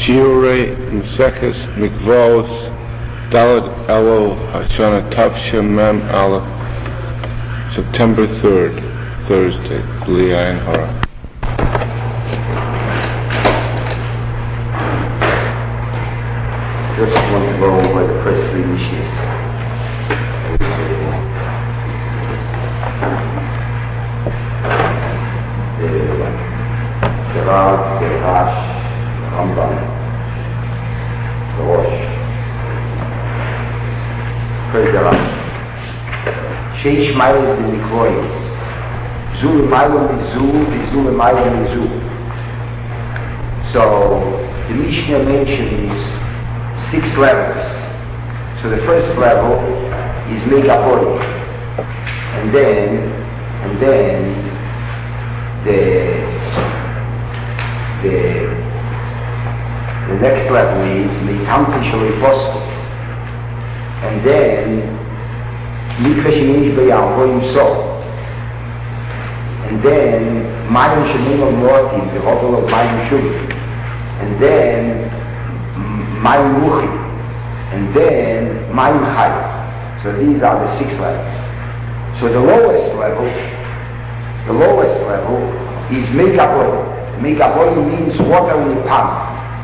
Shiurei Maseches Mikvos Daled Elul Hashana Tavsha Mem Aleph, September 3rd, Thursday, Bli Ayin Hara. Just want to go over the first three Mishnahs. The Rav, the Rash, the Rambam, the Rosh. First the Rash. Sheish Mailes de Mikrois. Zu Mailo Mizu, Vizu Mailo Mizu. So the Mishnah mentions 6 levels. So the first level is Megapoli. And then the next level is Mitamti Shaliposko. And then Mikra Shemish Bayam Goyim So. And then Mayim Shemim of Mortim, the hotel of Mayim Shuli. And then Mayim Muchi. And then Mayim Chai. So these are the 6 levels. So the lowest level is Megapoli. Megapoli means water in a pond.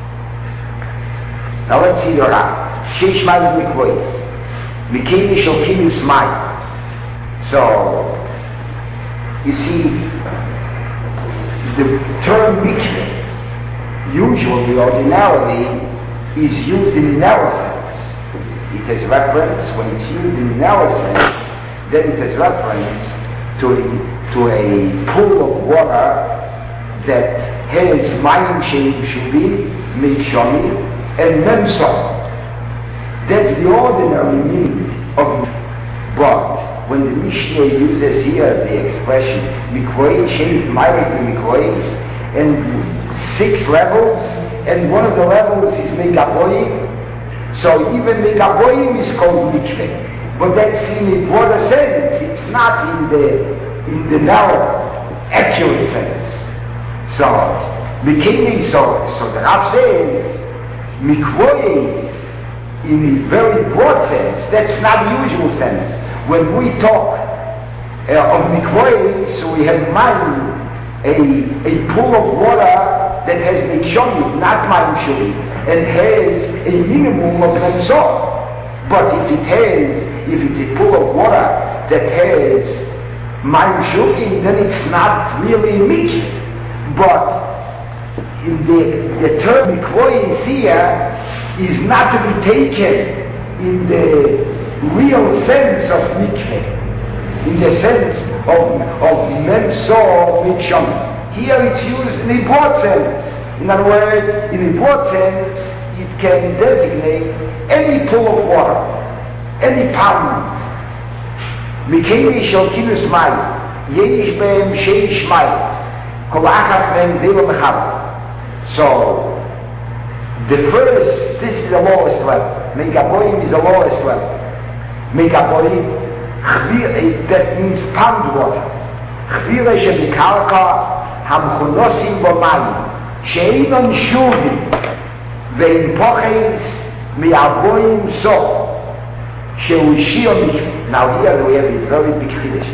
Now let's see the Rav. Sheish Mayim Mikvois. Mikini Shokinus Mayim. So, you see, the term mikveh, usually, ordinarily, is used in a narrow sense. It has reference, when it's used in a narrow sense, then it has reference to a pool of water that has mayim shuvim, mikshoni, and memson. That's the ordinary meaning of it. But when the Mishnah uses here the expression mikvois, shem mayim mikvois, and 6 levels, and one of the levels is megaboyim, so even megaboyim is called mikveh. But that's in a broader sense. It's not in the narrow, accurate sense. So the Rav says mikvois in a very broad sense. That's not the usual sense. When we talk of mikvois, so we have mayim, a pool of water that has mikshoni, not mayim shuri, and has a minimum of memzor. But if it's a pool of water that has mayim shuri, then it's not really mikveh. But in the term mikvois here is not to be taken in the real sense of mikveh, in the sense of memzor mikshon. Here it's used in a broad sense. In other words, in a broad sense, it can designate any pool of water, any pond. Mikeni shokinus mayim, yesh behem sheish mayim, kol achas behem deva mechava. So, this is the lowest level. Megaboyim is the lowest level. Megaboyim, that means pond water. Chvira shebikarka hamchunosim b'mayim, she'inon shuvim, ve'im pochens mi'aboyim so, she'u shio mikveh. Now here we have a very big chiddush.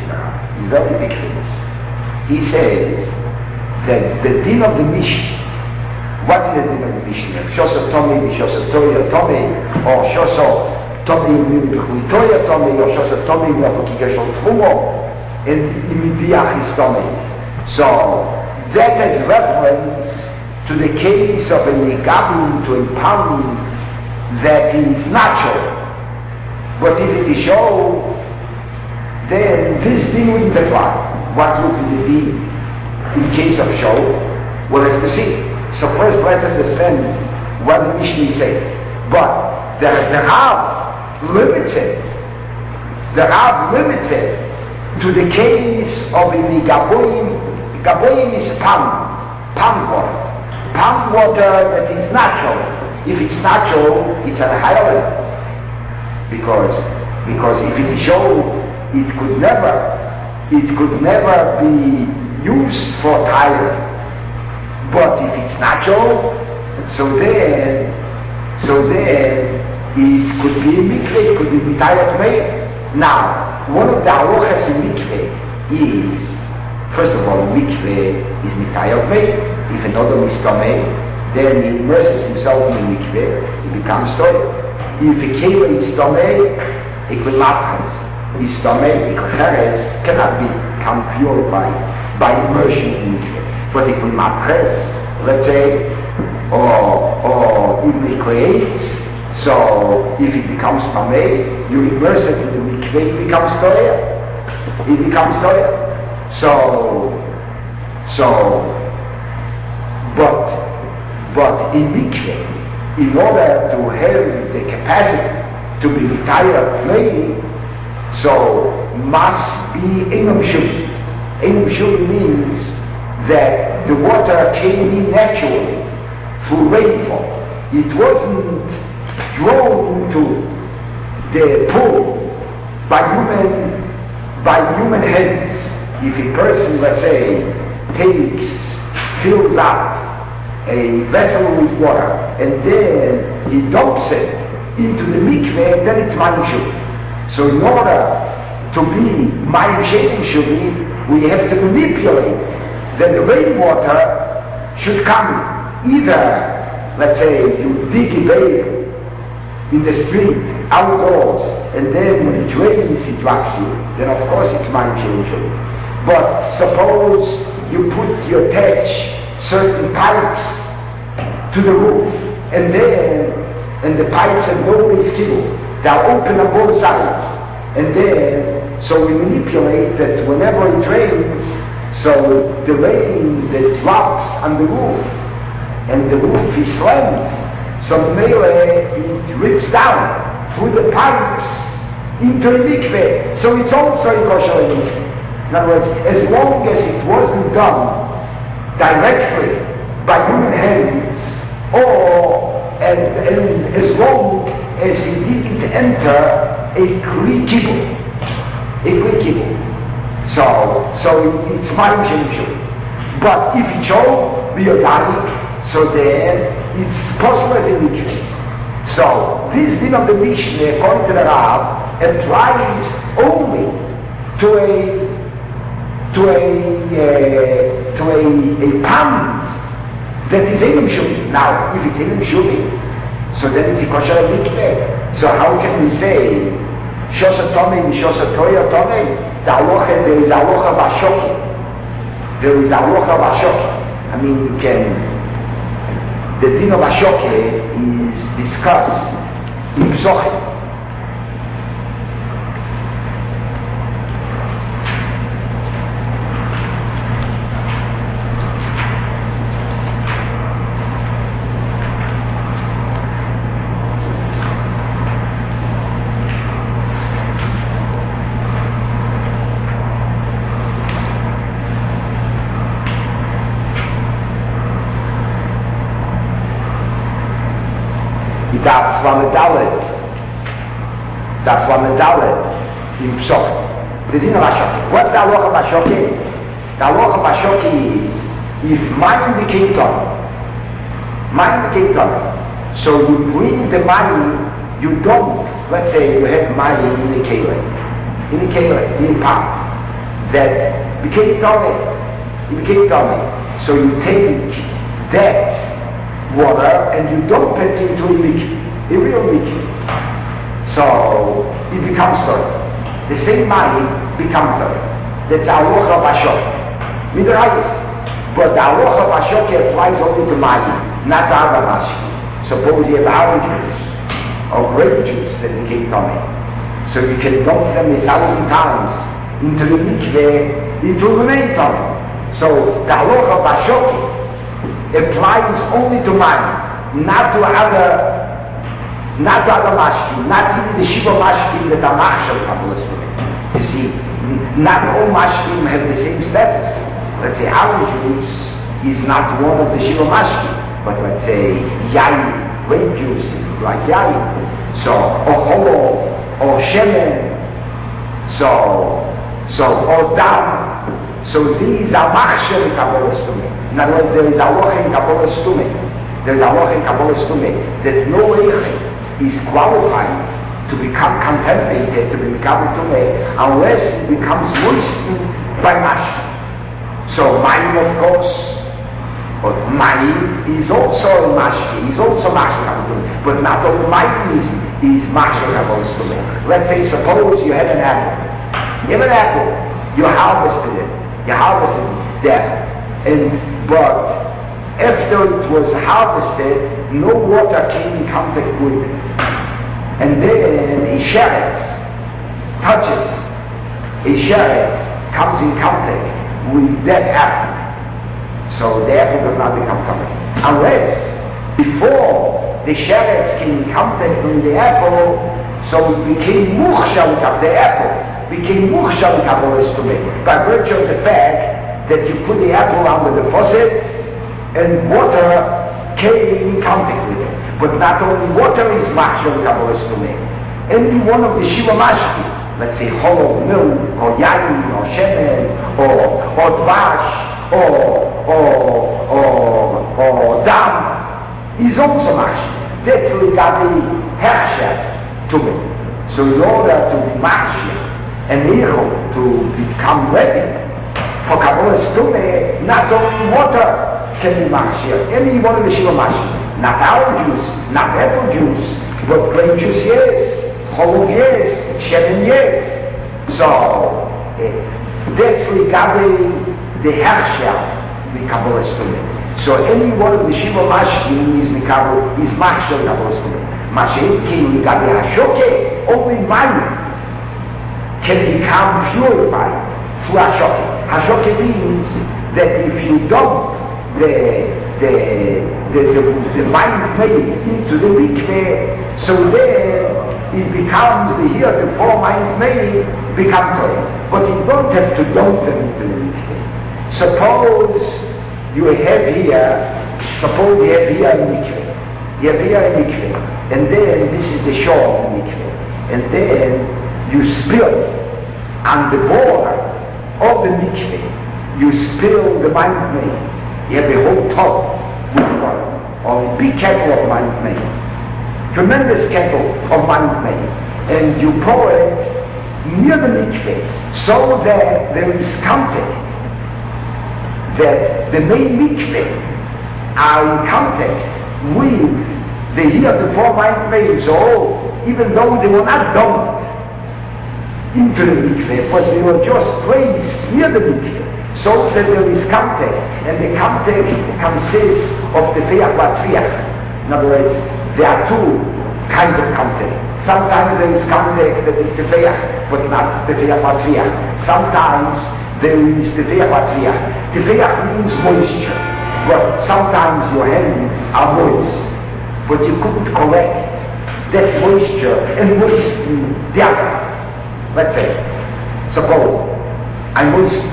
He says that the din of the Mishnah, what is the din of the Mishnah? Shoso Tomei, Shoso Toya Tomei, or Shoso Tomei B'chuitoya Tomei, or Shoso Tomei B'chukikashol Tfumo, and Imidiach is Tomei. So that has reference to the case of a negabim, to a pound that is natural. But if it is show, then this thing wouldn't apply. What would be the din in case of show? We'll have to see. So first let's understand what the Mishnah said. But the Rav limited to the case of a Gaboyim. Gaboyim is pond water. Pond water that is natural. If it's natural, it's at a higher level. Because if it is show, it could never be used for tithing. But if it's natural, So then, it could be a mikveh, it could be mitayat meir. Now, one of the halachas in mikveh is, first of all, mikveh is mitayat meir. If another is tamei, then he immerses himself in the mikveh, he becomes toy. If a keva is tamei, it will matras. Is tamei, it cannot become purified by immersion in mikveh. But it will matres, let's say, or it may create. So if it becomes tamei, you immerse it in the mikveh, it becomes toya. It becomes toya. But in mikveh, in order to have the capacity to be mitayat meir, so must be enum shubi. Enum shubi means that the water came in naturally through rainfall. It wasn't drawn into the pool by human hands. If a person, let's say, fills up a vessel with water and then he dumps it into the mikveh, then it's mayim shubi. So in order to be mayim she'ein shubi, we have to manipulate that the rainwater should come either, let's say, you dig a veil in the street, outdoors, and then when it rains it drops you, then of course it's mayim she'ein shubi. But suppose you attach certain pipes to the roof, and the pipes have no skill. They are open on both sides. And then, so we manipulate that whenever it rains, so the rain that drops on the roof, and the roof is slanted, so melee it rips down through the pipes into the mikveh. So it's also a kosher mikveh. In other words, as long as it wasn't done directly by human hands, and as long as it didn't enter a kli kibul, so it's mayim she'ein shubi. But if it showed be organic, so then it's possible as a mikveh. So this din of the Mishnah, according to the Rav, applies only to a pond that is enum shubi. Now, if it's enum shubi, so then it's a kosher mikveh. So how can we say shosa tomei v'shosa toya tomei? There is halacha b'shoki. There is halacha b'shoki. I mean, the din of Ashoke is discussed in Psochim. Daf Lamedalet in Psochim. The din of Ashoke. What's the halacha of Ashoke? The halacha of Ashoke is if mayim became tummy, so you bring the mayim, you don't, let's say you have mayim in a keilah, in a pot, that became tummy. So you take that water and you dump it into a real mikveh. So it becomes tummy. The same mayim becomes tummy. That's halacha of Ashoke. Midrash. But the halacha of Ashoke applies only to mayim, not to other mashki. Suppose you have oranges or grape juice that became tummy. So you can dump them 1,000 times into the mikveh, it will remain tummy. So the halacha of Ashoke applies only to mayim, not to other mashkim, not even the shiva mashkim that are machshel kabbalah. You see, not all mashkim have the same status. Let's say orange juice is not one of the shiva mashkim, but let's say yayin, grape juice is like yayin. So, or cholo, or shemen, or dam. So these are machshel kabbalah. In other words, there is halacha in kabbalah. there's a halacha in Kabbalah Stumeh that no Eichel is qualified to become contaminated, to become Tumeh, unless it becomes moistened by Mashki. So Mayim, of course, but Mayim is also Mashki, is also Mashki, but not all Mayim is Mashki Kabbalah Stumeh. Let's say, suppose you have an apple. You have an apple, you harvested it there, but after it was harvested, no water came in contact with it. And then a sheretz comes in contact with that apple. So the apple does not become contaminated. Unless before the sheretz came in contact with the apple, so it became mukhsha with the apple, became mukhsha with by virtue of the fact that you put the apple under the faucet and water came in contact with it. But not only water is machshel Kabbalah Stumeh. Any one of the Shiva Mashki, let's say hollow milk, or yayin, or shemen, or dvash, or dam, is also mashki. That's Ligabi Hechsher to me. So in order to be mashki and Eichel to become ready for Kabbalah Stumeh, not only water can be mashki, any one of the Shiva Mashki. Not our juice, not apple juice, but grape juice, yes, cholov, yes, shemen, yes. So, that's Ligabi the Hechsher, the Kabbalah Stumeh. So any one of the Shiva Mashkim is Machshel Kabbalah Stumeh. Mashenki Ligabi Hashoke, only Mayim can become purified through Hashoke. Hashoke means that if you dump the mind made into the mikveh, so then it becomes the heretofore mind made become Torah. But you don't have to dump them into the mikveh. Suppose you have here a mikveh. You have here a mikveh, and then this is the shore of the mikveh, and then you spill on the border of the mikveh, you spill the mind made. You have a whole tub with water, or a big kettle of mind made, tremendous kettle of mind made, and you pour it near the mikveh so that there is contact, that the main mikveh are in contact with the heretofore mind made. So even though they were not dumped into the mikveh, but they were just placed near the mikveh, so that there is contact, and the contact consists of the feach vatriach. In other words, there are two kinds of contact. Sometimes there is contact that is the feach, but not the feach vatriach. Sometimes there is the feach vatriach. The feach means moisture, but sometimes your hands are moist, but you couldn't collect that moisture and moisten the other. Let's say, suppose I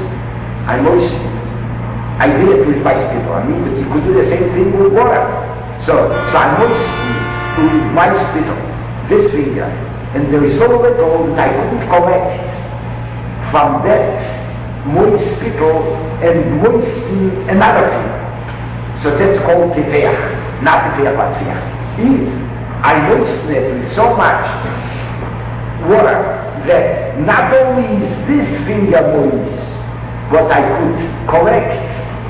did it with my spittle. But you could do the same thing with water. So I moistened with my spittle this finger, and there is so little that I couldn't collect from that moist spittle and moisten another finger. So that's called tefeach, not tefeach vatriach. If I moisten it with so much water that not only is this finger moist, but I could collect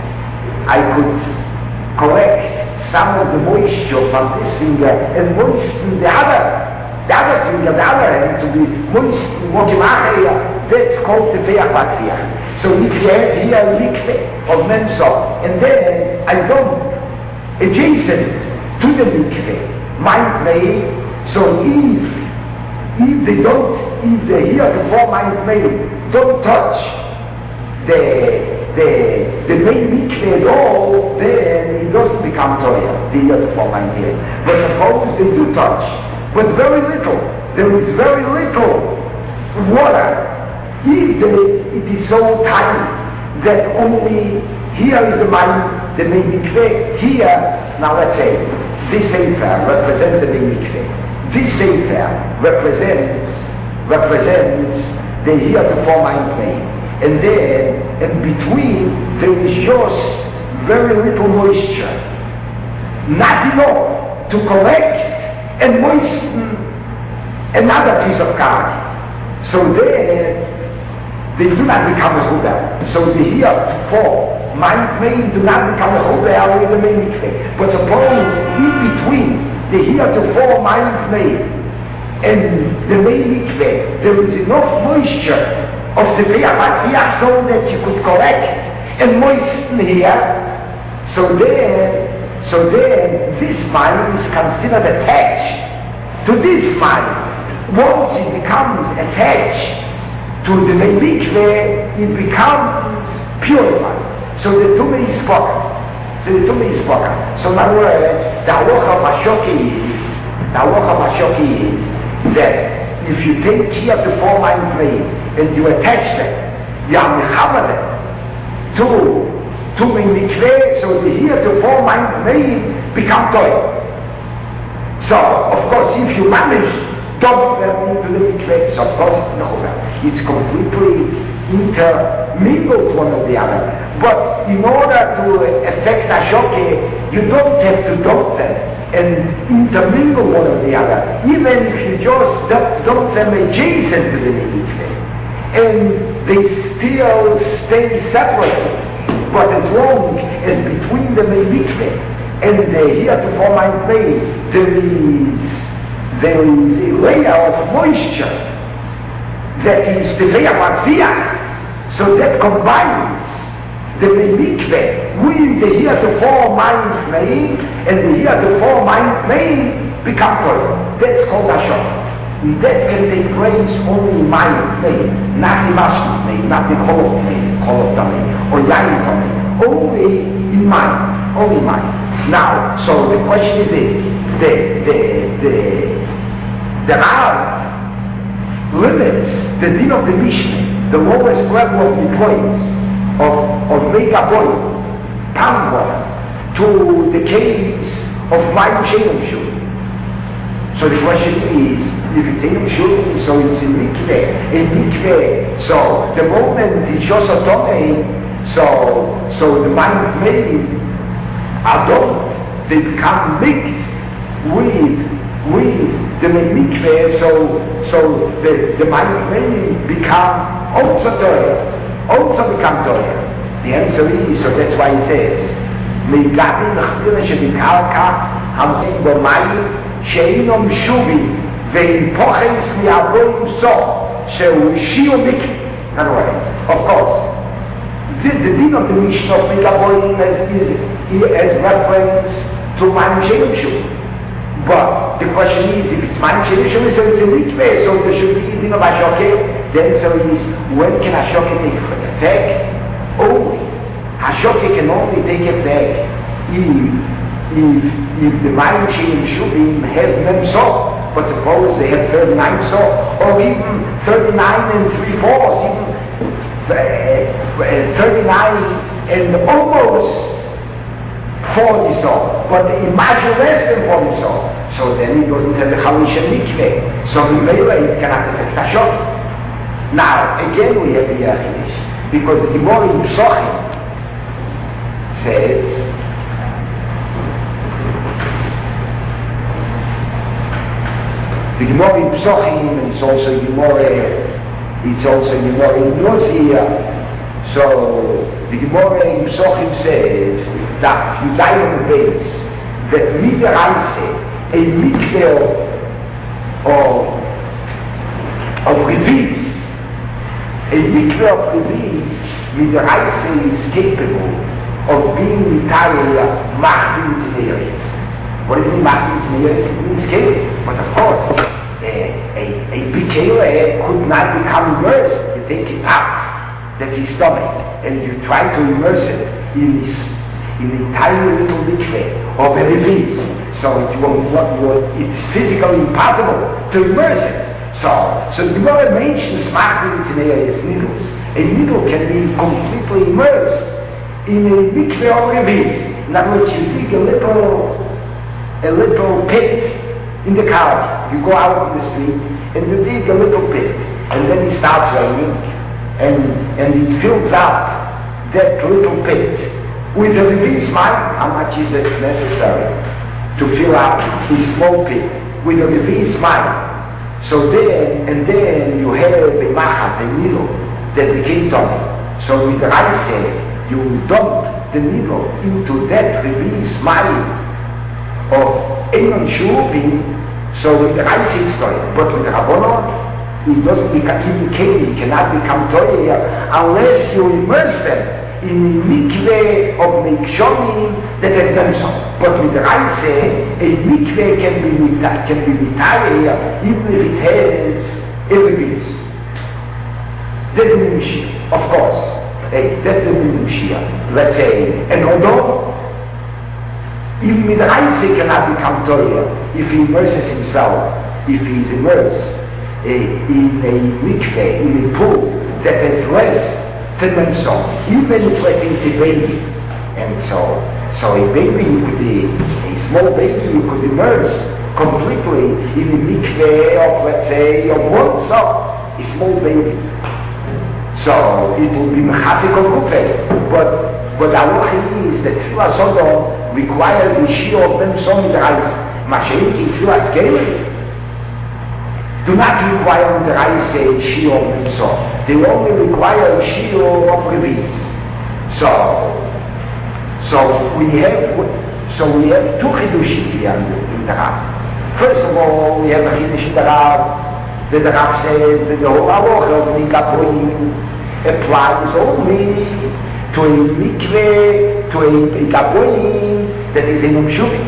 some of the moisture from this finger and moisten the other finger, the other hand to be moistened. That's called the tefeach vatriach. So if you have here a mikveh of Memsah, and then I dump adjacent to the mikveh, mind made, so if the heretofore mind made don't touch the main mikveh at all, then it doesn't become Torah, the heretofore mind made. But suppose they do touch, but very little. There is very little water. If it is so tiny that only here is the main mikveh, here, now let's say, this sefer represents the main mikveh. This sefer represents the heretofore mind made. And then, in between, there is just very little moisture. not enough to collect and moisten another piece of card. So there, they do not become a chuber. So the heretofore mind main do not become a chuber with the main mikveh. But suppose in between the heretofore mind main and the main mikveh, there is enough moisture of the ve'amat so that you could collect and moisten here. So then this mind is considered attached to this mind. Once it becomes attached to the main mikveh, it becomes purified. So the tumah is spoken. So in other words, the halacha of Hashoki is that if you take here the four mind plane and you attach them, you are mechaber them to main mikveh, so the here the four mind plane become toy. So of course if you manage dump them into the mikveh, so of course it's mechuber. It's completely intermingled one with the other. But in order to affect Hashoki, you don't have to dump them and intermingle one with the other. Even if you just dump them adjacent to the mikveh, and they still stay separate. But as long as between the mikveh and the heretofore mind plane, there is a layer of moisture that is the layer matviach, so that combines the mikveh with the heretofore mind plane, and the heretofore mind plane become toilet. That's called Hashoki. That can take place only in mind plane, not in mashkin plane, not in cholov plane, cholov dameh, or yayin dameh. Only in mind, only in mind. Now, so the question is this: the Rav limits the din of the Mishnah, the lowest level of employees of Megaboy, Pambor, to the case of Mayim Shenim Shul. So the question is, if it's in Shul, so it's in mikveh. So the moment it's just a tomei, so the mind made adult, they become mixed with the mikveh, so the mind may become also become Torah. The answer is, so that's why he says, Meigabin Nachbira Shebikarka Hamzim Bomayim She'inom Shubi Ve'im Poches Li'avoim So She'u Shio Mikveh. In other words, of course, the din of the Mishnah of Megaboim as reference to Mayim She'inom Shubi. But the question is, if it's Mayim She'inom Shubi, so it's a mikveh, so there should be a din of Hashoki. The answer is, when can Hashoki take effect? Only. Hashoki can only take effect if the Mayim She'inom Shubim have memso. But suppose they have 39 so, or even 39 and 3/4, even 39 and almost 40 so, but imagine less than 40 so. So then it doesn't have the Chalish and Mikveh. So it cannot affect Hashoki. Now, again we have the Chalish, because the Gemara in Psochim says, the Gemara in Psochim, and it's also Gemara in Nozia. So the Gemara in Psochim says that you die on the base, that midiraise, a mikveh of release, a mikveh of release, midiraise is capable of being entirely machdim tzneires. What do you mean machdim tzneires? It means capable. But of course, a big keilah could not become immersed. You take it out, that his stomach, and you try to immerse it in a tiny little mikveh of a release. So it's physically impossible to immerse it. So the Gemara mentions machdim tzneires needles. A needle can be completely immersed in a mikveh of release. In other words, you dig a little pit in the car. You go out in the street and you dig a little pit, and then it starts raining, and it fills up that little pit With the release mind, how much is it necessary to fill up this small pit? With the release mind. So then you have a machat, a needle, that became tummy. So with the Raise, you dump the needle into that release mind of Einon Shubin. So with the Raise it's toy. But with the Rabbanon, it doesn't become, even Keli cannot become toy unless you immerse them in a mikveh of mikshomim that has memson. But with the Raise, a mikveh can be mitayeh even if it has a release. That's the Mishia, of course. That's the Mishia. Let's say, and although even with the Raise cannot become toya if he immerses himself, if he is immersed in a mikveh, in a pool that has less than memson, even if let's say it's a baby. And so a baby, a small baby, you could immerse completely in a mikveh of, let's say, of one soul, a small baby. So it will be mechasik of rupe. But the halacha is that Tfilas Sodom requires a shiur of memson in the Raise. Mashiach in Tfilas Keli do not require in the Raise a shiur of memson. They only require a shiur of release. So we have two chidushim here in the Rav. First of all, we have a chidush in the Rav. The Rav says that the whole halacha of Gaboim applies only to a mikveh, to a Gaboim that is in Shuvin.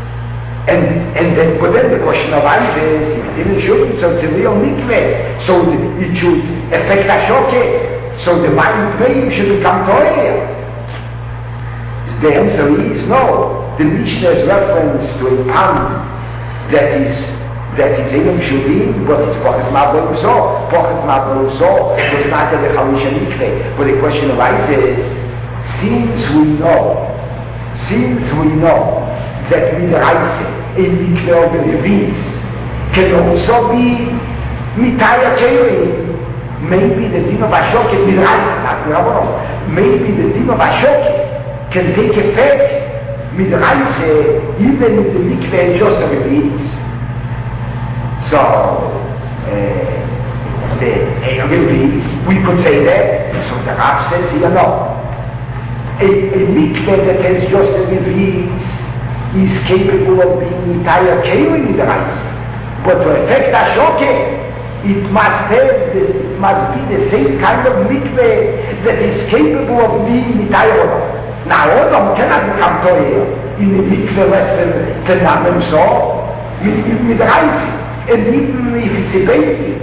But then the question arises, if it's in Shuvin, so it's a real mikveh, so it should affect Ashoke, so the mind pain should become Torah. The answer is no. The Mishnah's reference to a pond that is in Shuvin, but it's Poches Ma'abol so. Poches Ma'abol so was not a Chalisha mikveh. But the question arises, since we know that with the Raise, a mikveh of the Revis can also be Mitaya Keirin, maybe the din of Ashoke, with Raise, not with Rabbanon, maybe the din of Ashoke can take effect with Raise even if the mikveh is just a Revis. So, the Revis, we could say that. So the Rav says here, no. A mikveh that has just a Revis is capable of being entire Keirin with the Raise. But to affect Ashoke, it must be the same kind of mikveh that is capable of being entire Odom. Now Odom cannot become Torah in a mikveh less than Memson with the Raise. And even if it's a baby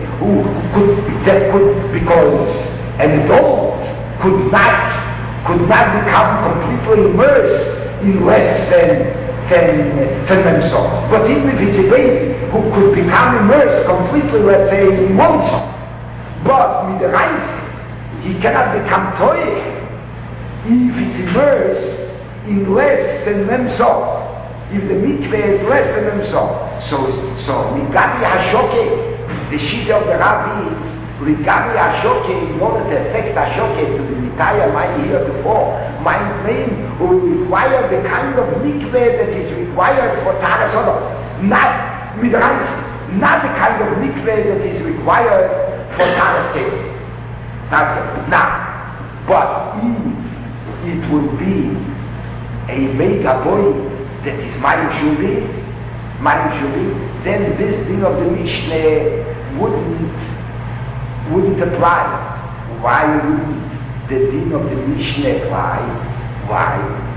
because an adult could not become completely immersed in less than Memson. But even if it's a baby who could become immersed completely, let's say, in one song, but with the Raise, he cannot become Toy if it's immersed in less than Memson. If the mikveh is less than Memson. So Ligami Hashoke, the sheet of the Rav is Ligami Hashoke, in order to affect Hashoke to the entire mind here to fall, mind main will require the kind of mikveh that is required for Taras Odom, not with Raise, not the kind of mikveh that is required for Taras Keli. Now, but if it will be a mega boy that is Mayim Shuvin, then this thing of the Mishnah wouldn't apply. Why wouldn't the thing of the Mishnah apply? Why?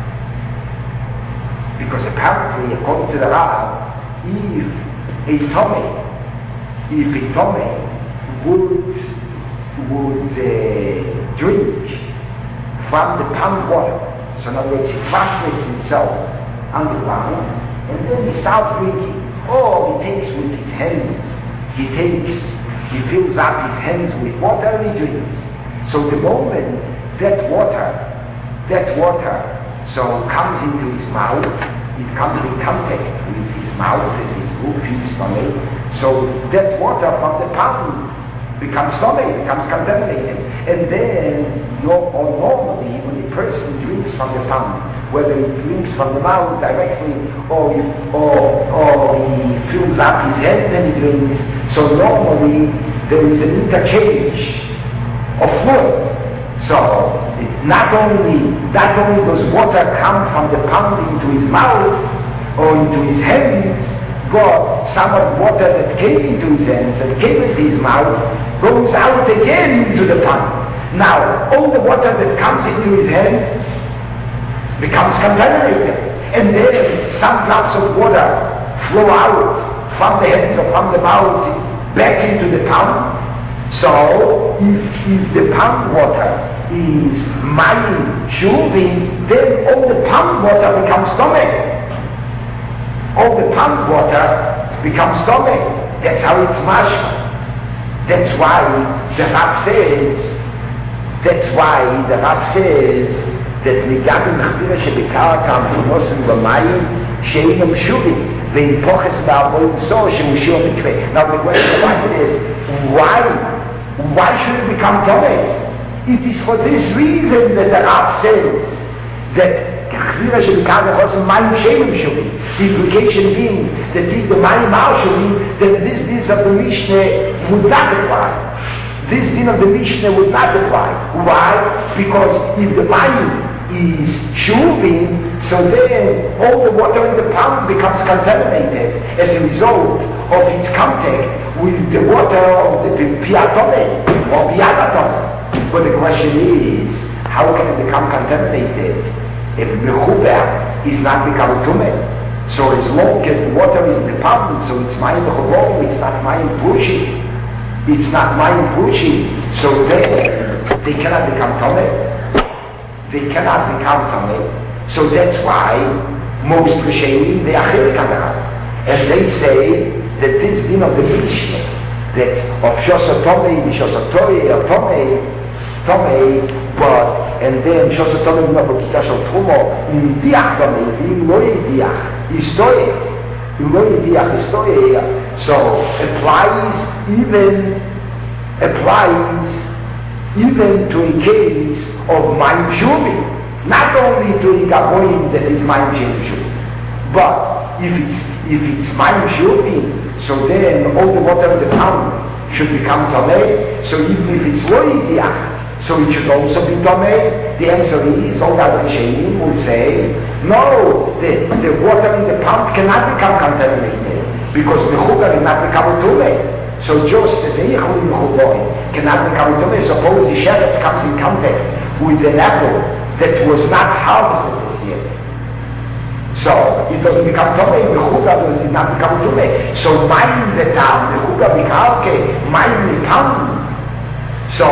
Because apparently, according to the Rav, if a Tomei would drink from the pond water, so in other words, he prostrates himself on the ground, and then he starts drinking. Or he takes with his hands, he fills up his hands with water and he drinks. So the moment that water so comes into his mouth, it comes in contact with his mouth and his roof, his stomach. So that water from the pond becomes stomach, becomes contaminated. And then normally when a person drinks from the pond, whether he drinks from the mouth directly or he fills up his hand and he drinks. So normally there is an interchange of fluid. So not only does water come from the pond into his mouth or into his hands, but some of the water that came into his hands and came into his mouth goes out again into the pond. Now, all the water that comes into his hands becomes contaminated, and then some drops of water flow out from the hands or from the mouth back into the pond. So, if the pond water is mayim shuvim, then all the pond water becomes stomach. All the pond water becomes stomach. That's how it's mashma. That's why the Rab says that Migabim Chvira Shebekartam Chinosim B'mayim She'inam Shuvim Ve'in Poches Ba'avoim So She'mushio Mikveh. Now the question is, why should it become Tomei? It is for this reason that the Rab says that Chvira Shebekartam Chinosim Mayim She'inam Shuvim. The implication being that if the Mayim are Shuvim, then this of the Mishnah would not apply. This din of the Mishnah would not apply. Why? Because if the mayim is shuvim, so then all the water in the pond becomes contaminated as a result of its contact with the water of the piatome or piagatome. But the question is, how can it become contaminated if mechuber is not become tumeh? So as long as the water is in the pond, so it's mayim mechuborim, it's not mayim pushing. It's not mayim pushing, so then they cannot become tameh. They cannot become tameh. So that's why most Rishonim they are chilek, and they say that this din of the Mishnah, that of shosa tameh, shosa toy, or tameh, but and then shosa tameh not for kita shel trumo, diach tameh, loy diach, istoy. So applies even to a case of mayim shuvim, not only to a gaboim that is mayim shuvim, but if it's mayim shuvim, so then all the water in the pond should become tameh. So even if it's lo yidiach, so it should also be tameh. The answer is, all the other Rishonim would say, no, the water in the pond cannot become contaminated because mechubar is not become tumeh. So just as a yichud mechuborim cannot become tumeh, suppose the sheretz comes in contact with an apple that was not harvested this year. So it doesn't become tumeh, mechubar does not become tumeh. So mayim v'tam, mechubar b'karke, mayim v'tam. So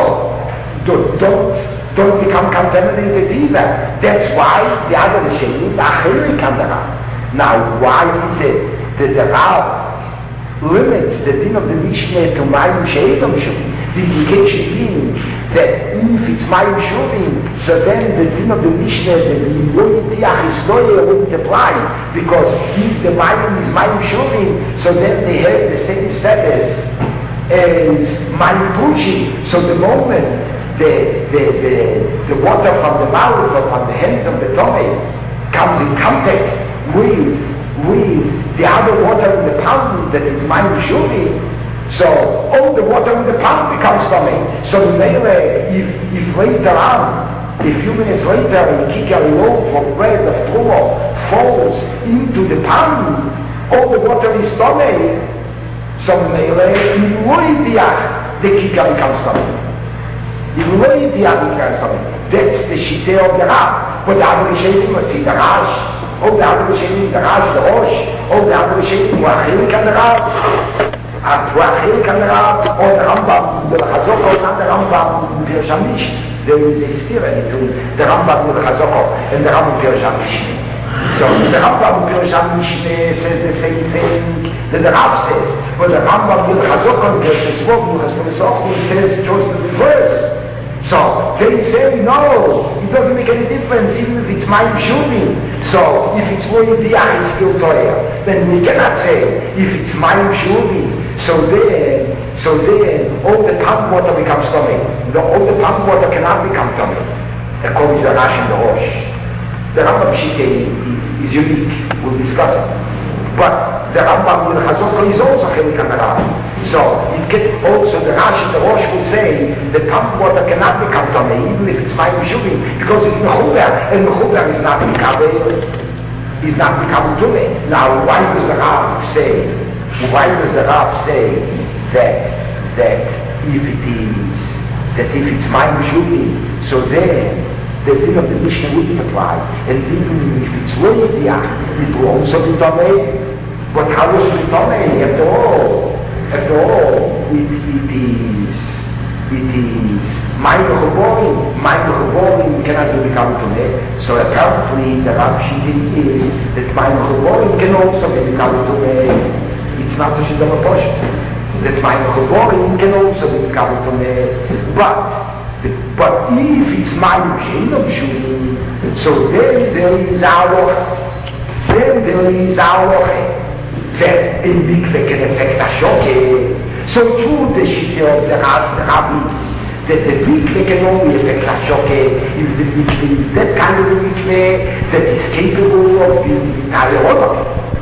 don't become contaminated either. That's why the other Rishonim are chilek on the Rab. Now, why is it that the Rab limits the din of the Mishnah to mayim she'inam shuvim? The implication being that if it's mayim shuvim, so then the din of the Mishnah, the lo yidiach history wouldn't apply, because if the mayim is mayim shuvim, so then they have the same status as mayim puchi. So the moment the water from the mouth or from the hands of the tummy comes in contact with the other water in the pond that is mayim shuvim, so all the water in the pond becomes tummy. So if later on, a few minutes later, a kikar loaf of bread of trumo falls into the pond, all the water is tummy. So the kikar becomes tummy. That's the shiteh of the Rab. But the other Rishonim would see the Rash, all the other Rishonim, the Rash, the Rosh, all the other Rishonim who are chilek on the Rab, or the Rambam, the Chazoko, and the Rambam, the Pirush HaMishnah. There is a stira between the Rambam, the Chazoko, and the Rambam, Pirush HaMishnah. So the Rambam, Pirush HaMishnah says the same thing that the Rab says, but the Rambam, the Chazoko, and the Chazoko, says just the reverse. So they say, no, it doesn't make any difference even if it's mayim shuvim. So if it's lo yidiach, it's still toyer. Then we cannot say if it's mayim shuvim. So then all the pond water becomes tummy. All the pond water cannot become tummy. according to the Rashi and the Rosh. The Rambam Shitei is unique. We'll discuss it. But the Rambam in Chazon is also Chelik HaMerav. So it can also, the Rashi and the Rosh would say that Tam water cannot become Tomei, even if it's Mayim Shuvim, because it's Mechuber, and Mechuber is not becoming Tomei. Now, why does the Rav say that if it's Mayim Shuvim, so then the din of the Mishnah wouldn't apply. And even if it's Loyediach, it will also be Tomei. But how is it Tomei? After all, it is Mayim Mechuborim cannot become Tomei. So apparently the Rav Shittim is that Mayim Mechuborim can also become Tomei. It's not such a double portion. That Mayim Mechuborim can also become Tomei. But if it's Mayim She'inam Shulim, so then there is our that in Mikveh can affect Ashoke. So too the Shita of the rabbis, that the Mikveh can only affect Ashoke if the Mikveh is that kind of a Mikveh that is capable of being entire order.